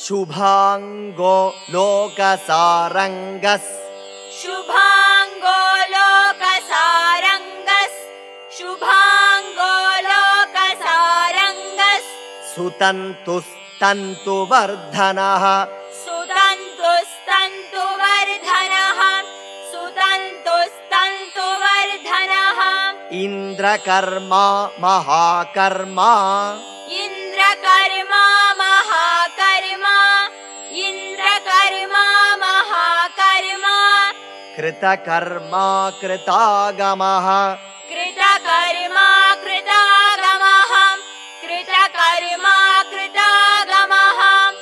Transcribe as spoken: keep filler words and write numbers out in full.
शुभांगो लोकसारंगस् शुभांगो लोकसारंगस् शुभांगो लोकसारंगस् सुतन्तुस्तन्तुवर्धनः सुतन्तुस्तन्तुवर्धनः सुतन्तुस्तन्तुवर्धनः इन्द्रकर्मा महाकर्मा इन्द्रकर्मा महाकर्मा इन्द्रकर्मा महाकर्मा कृतकर्मा कृतागमः